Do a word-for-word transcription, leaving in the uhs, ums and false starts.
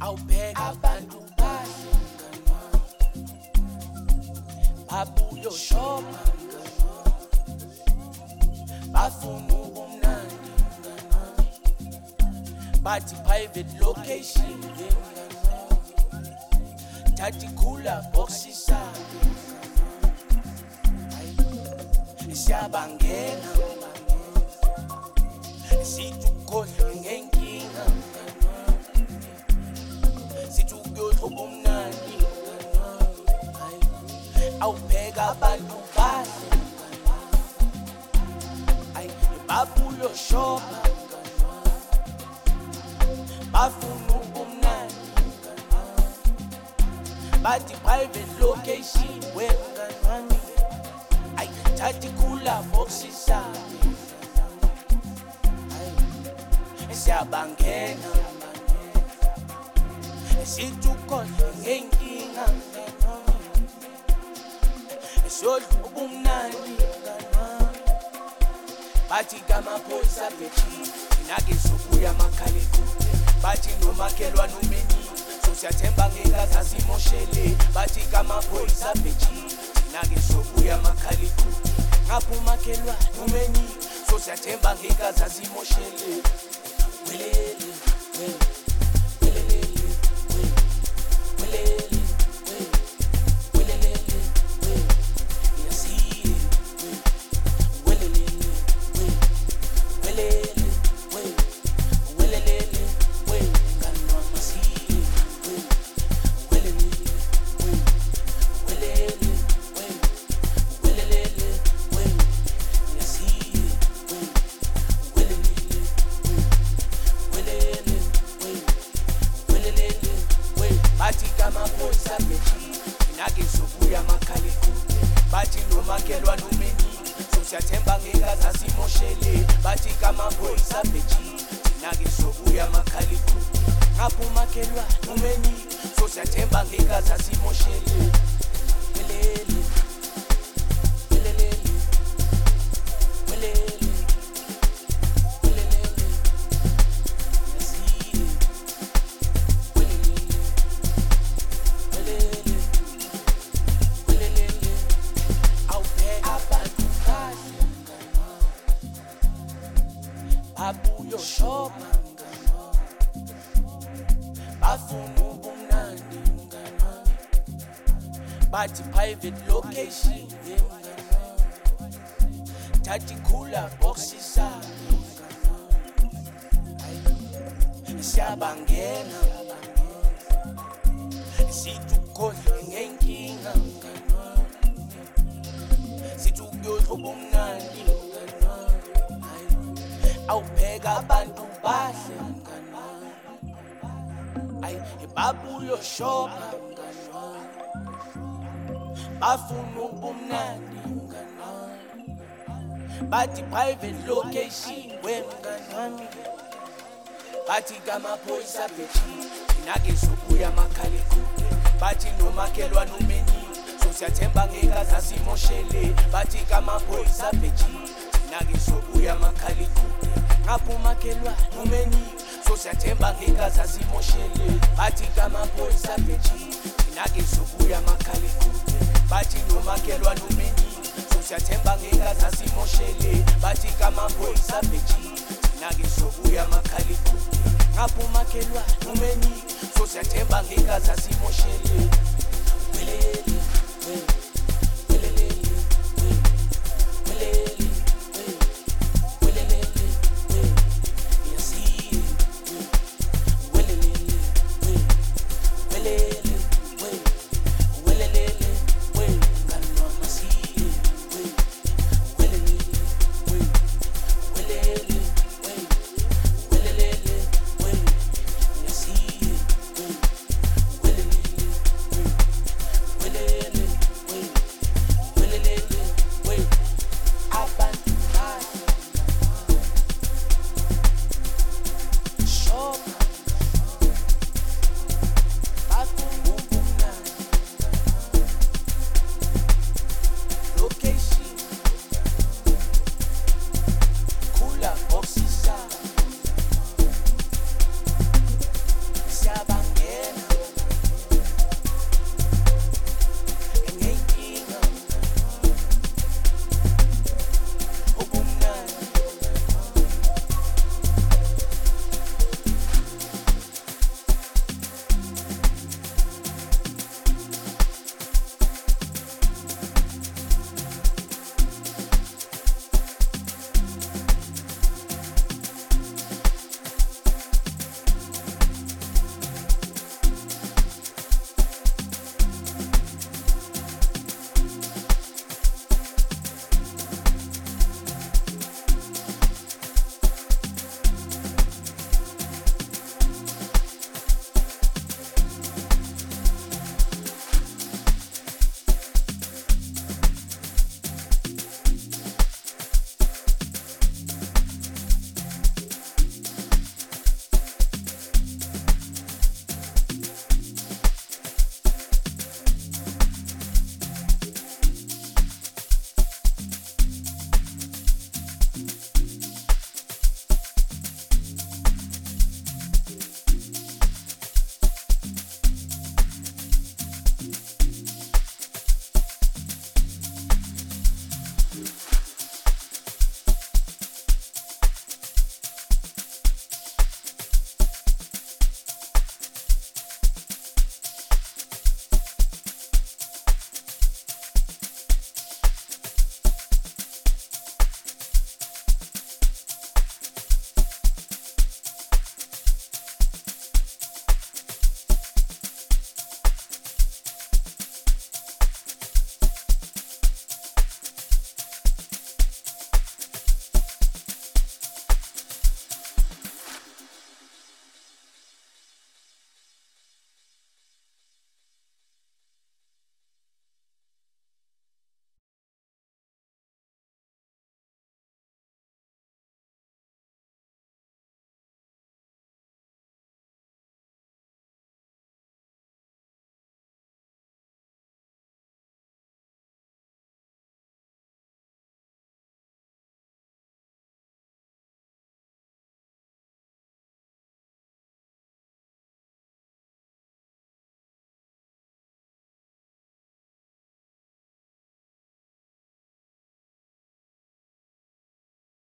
awubheka abantu bahle babuyo shopha bafuna ubumnandi bathi private location thathi khula boxisa siyabangena sithi ukhohlwe ngenkinga sithi ukuyodla ubumnandi awubheka abantu bahle ay babuyo shopha bafuna ubumnandi bathi private location wemngani ay thathi khula boxisa siyabangena sithi ukhohlwe ngenkinga siyodla ubumnandi bathi kamaphoyisa bethi nake sokuya makhalekhukhwini bathi nomakhelwane umeni sosiyathemba ngekaza simoshele bathi kamaphoyisa bethi nake sokuya makhalekhukhwini ngapha umakhelwane umeni sosiyathemba ngekaza simoshele welele welele welele bathi nomakhelwane umeni sosiyathemba ngekaza simoshele bathi kamaphoyisa bethi nake sokuya makhalekhukhwini ngapha umakhelwane umeni sosiyathemba ngekaza simoshele welele welele welele babuyo shopha bafuna ubumnandi bathi private location thathi khula boxisa siyabangena sithi ukhohlwe ngenkinga sithi ukuyodla ubumnandi awubheka abantu bahle ay babuyo shopha bafuna ubumnandi bathi private location wemngani bathi kamaphoyisa bethi nake sokuya makhalekhukhwini bathi nomakhelwane umeni sosiyathemba ngekaza simoshele bathi kamaphoyisa bethi nake sokuya makhalekhukhwini ngapha umakhelwane umeni sosiyathemba ngekaza simoshele bathi kamaphoyisa bethi nake sokuya makhalekhukhwini bathi nomakhelwane umeni sosiyathemba ngekaza simoshele bathi kamaphoyisa bethi nake sokuya makhalekhukhwini ngapha umakhelwane umeni sosiyathemba ngekaza simoshele welele welele